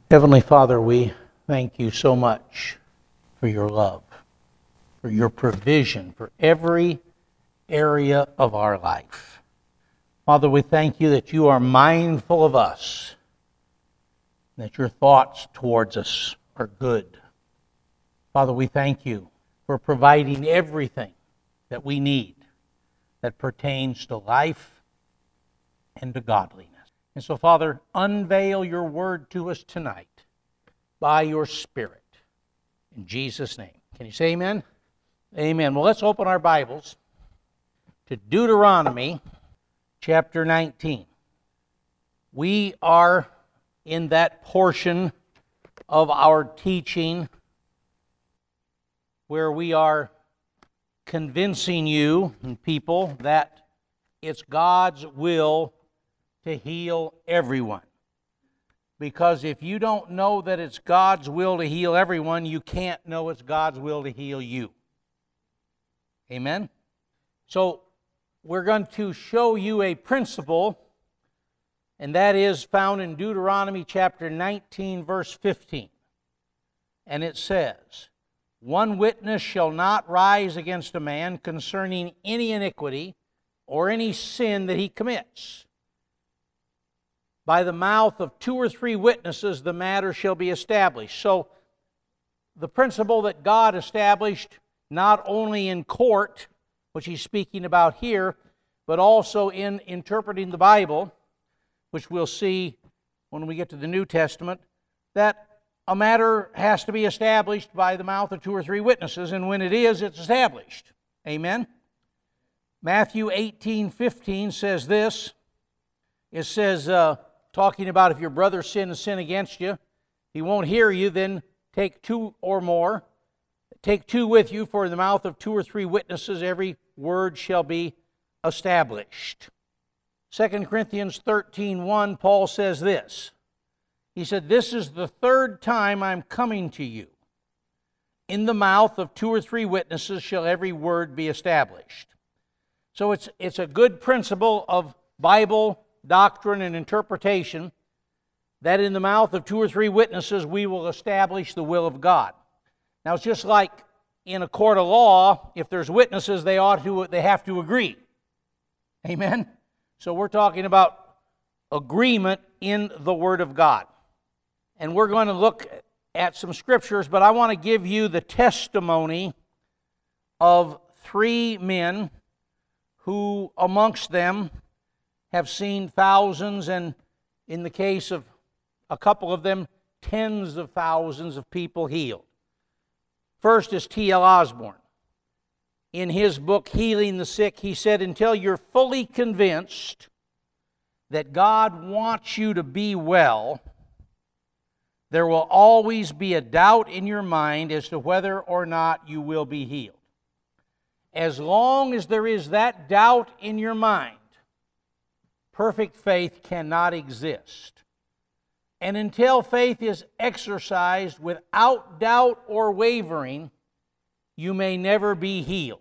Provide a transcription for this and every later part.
Heavenly Father, we thank you so much for your love, for your provision, for every area of our life. Father, we thank you that you are mindful of us, that your thoughts towards us are good. Father, we thank you for providing everything that we need that pertains to life and to godliness. And so, Father, unveil your word to us tonight by your Spirit. In Jesus' name. Can you say amen? Amen. Well, let's open our Bibles to Deuteronomy chapter 19. We are in that portion of our teaching where we are convincing you and people that it's God's will to heal everyone. Because if you don't know that it's God's will to heal everyone, you can't know it's God's will to heal you. Amen? So we're going to show you a principle, and that is found in Deuteronomy chapter 19, verse 15. And it says, "One witness shall not rise against a man concerning any iniquity or any sin that he commits. By the mouth of 2 or 3 witnesses the matter shall be established." So the principle that God established not only in court, which he's speaking about here, but also in interpreting the Bible, which we'll see when we get to the New Testament, that a matter has to be established by the mouth of 2 or 3 witnesses, and when it is, it's established. Amen? Matthew 18:15 says this. It says, talking about if your brother sins against you, he won't hear you, then take 2 or more. Take 2 with you, for in the mouth of 2 or 3 witnesses every word shall be established. 2 Corinthians 13:1, Paul says this. He said, "This is the 3rd time I'm coming to you. In the mouth of 2 or 3 witnesses shall every word be established." So it's a good principle of Bible doctrine and interpretation that in the mouth of 2 or 3 witnesses we will establish the will of God. Now it's just like in a court of law, if there's witnesses, they have to agree. Amen? So we're talking about agreement in the Word of God. And we're going to look at some scriptures, but I want to give you the testimony of 3 men who amongst them have seen thousands, and in the case of a couple of them, tens of thousands of people healed. First is T.L. Osborne. In his book, Healing the Sick, he said, "Until you're fully convinced that God wants you to be well, there will always be a doubt in your mind as to whether or not you will be healed. As long as there is that doubt in your mind, perfect faith cannot exist. And until faith is exercised without doubt or wavering, you may never be healed.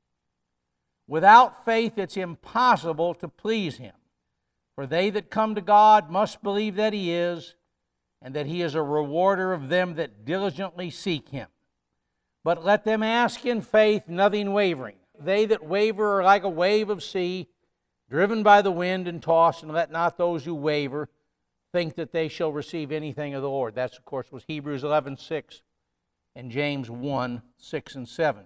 Without faith, it's impossible to please Him. For they that come to God must believe that He is, and that He is a rewarder of them that diligently seek Him. But let them ask in faith, nothing wavering. They that waver are like a wave of sea, driven by the wind and tossed, and let not those who waver think that they shall receive anything of the Lord." That's, of course, was Hebrews 11:6 and James 1:6 and 7.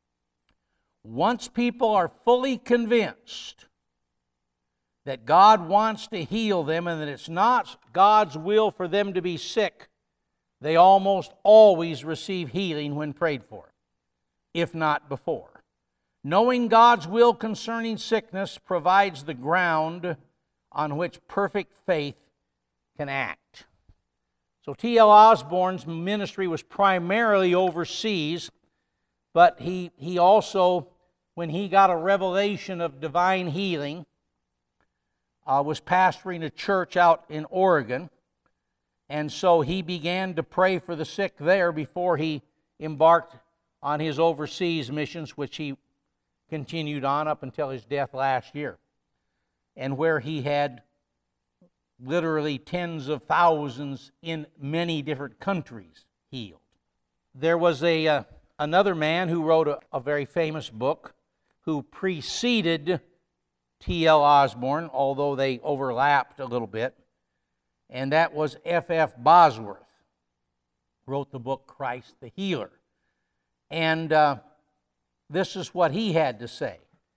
Once people are fully convinced that God wants to heal them and that it's not God's will for them to be sick, they almost always receive healing when prayed for, if not before. Knowing God's will concerning sickness provides the ground on which perfect faith can act. So T.L. Osborne's ministry was primarily overseas, but he also, when he got a revelation of divine healing, was pastoring a church out in Oregon, and so he began to pray for the sick there before he embarked on his overseas missions, which he continued on up until his death last year, and where he had literally tens of thousands in many different countries healed. There was another man who wrote a very famous book who preceded T.L. Osborne, although they overlapped a little bit, and that was F.F. Bosworth, wrote the book Christ the Healer. And this is what he had to say.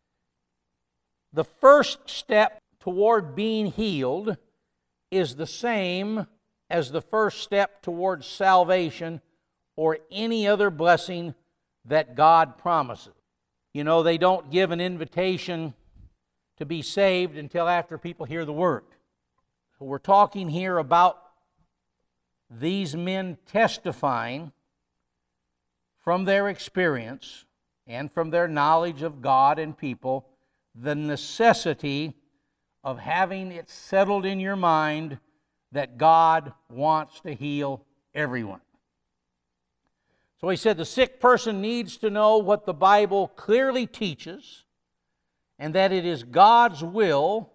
The first step toward being healed is the same as the first step towards salvation or any other blessing that God promises. You know, they don't give an invitation to be saved until after people hear the word. So we're talking here about these men testifying from their experience and from their knowledge of God and people the necessity of having it settled in your mind that God wants to heal everyone. So he said the sick person needs to know what the Bible clearly teaches, and that it is God's will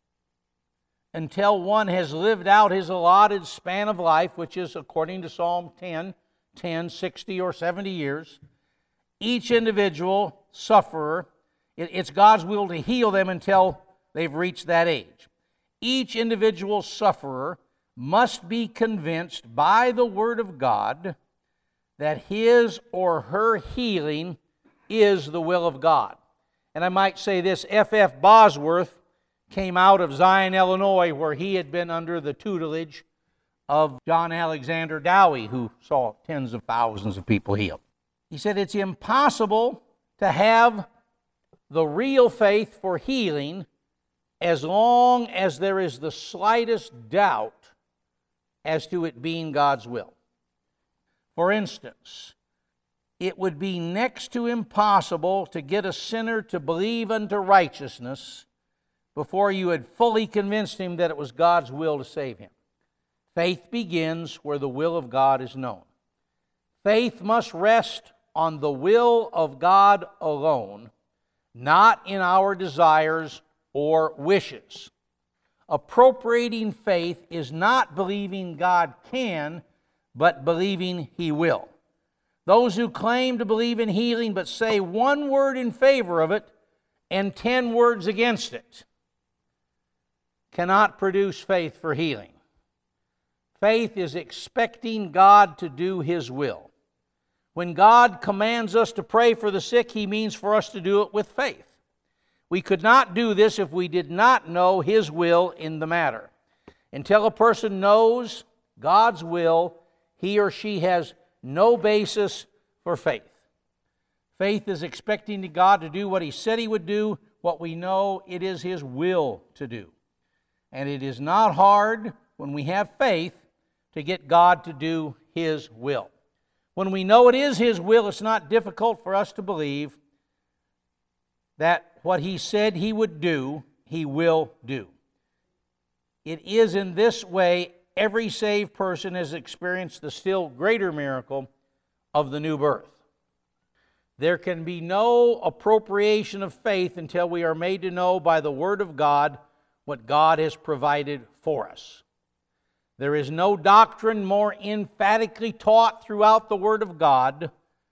until one has lived out his allotted span of life, which is, according to Psalm 10, 60 or 70 years. Each individual sufferer, it's God's will to heal them until they've reached that age. Each individual sufferer must be convinced by the Word of God that his or her healing is the will of God. And I might say this, F.F. Bosworth came out of Zion, Illinois, where he had been under the tutelage of John Alexander Dowie, who saw tens of thousands of people healed. He said it's impossible to have the real faith for healing as long as there is the slightest doubt as to it being God's will. For instance, it would be next to impossible to get a sinner to believe unto righteousness before you had fully convinced him that it was God's will to save him. Faith begins where the will of God is known. Faith must rest on the will of God alone, not in our desires or wishes. Appropriating faith is not believing God can, but believing He will. Those who claim to believe in healing but say one word in favor of it and 10 words against it cannot produce faith for healing. Faith is expecting God to do His will. When God commands us to pray for the sick, He means for us to do it with faith. We could not do this if we did not know His will in the matter. Until a person knows God's will, he or she has no basis for faith. Faith is expecting God to do what He said He would do, what we know it is His will to do. And it is not hard when we have faith to get God to do His will. When we know it is His will, it's not difficult for us to believe that what He said He would do, He will do. It is in this way every saved person has experienced the still greater miracle of the new birth. There can be no appropriation of faith until we are made to know by the Word of God what God has provided for us. There is no doctrine more emphatically taught throughout the Word of God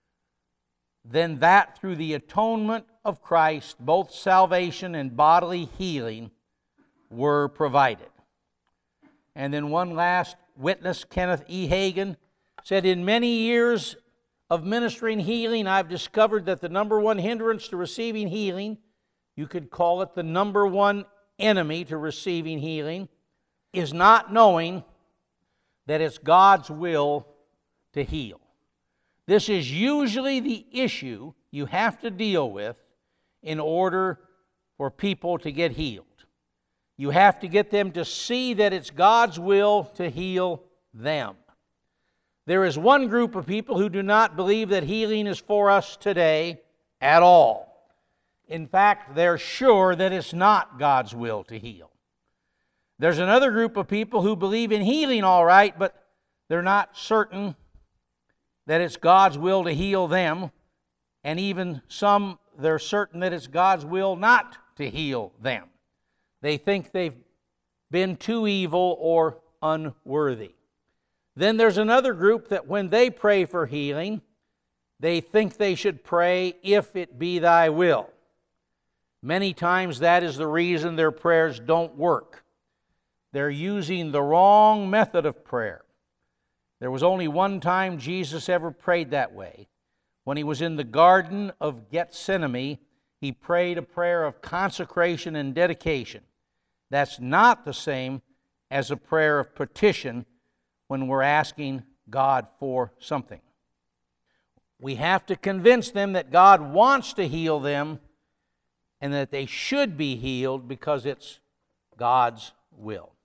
than that through the atonement of Christ, both salvation and bodily healing were provided. And then one last witness, Kenneth E. Hagin, said, in many years of ministering healing, I've discovered that the number one hindrance to receiving healing, you could call it the number one enemy to receiving healing, is not knowing that it's God's will to heal. This is usually the issue you have to deal with in order for people to get healed. You have to get them to see that it's God's will to heal them. There is one group of people who do not believe that healing is for us today at all. In fact, they're sure that it's not God's will to heal. There's another group of people who believe in healing all right, but they're not certain that it's God's will to heal them. And even some, they're certain that it's God's will not to heal them. They think they've been too evil or unworthy. Then there's another group that when they pray for healing, they think they should pray, "If it be thy will." Many times that is the reason their prayers don't work. They're using the wrong method of prayer. There was only one time Jesus ever prayed that way. When he was in the Garden of Gethsemane, he prayed a prayer of consecration and dedication. That's not the same as a prayer of petition when we're asking God for something. We have to convince them that God wants to heal them and that they should be healed because it's God's will.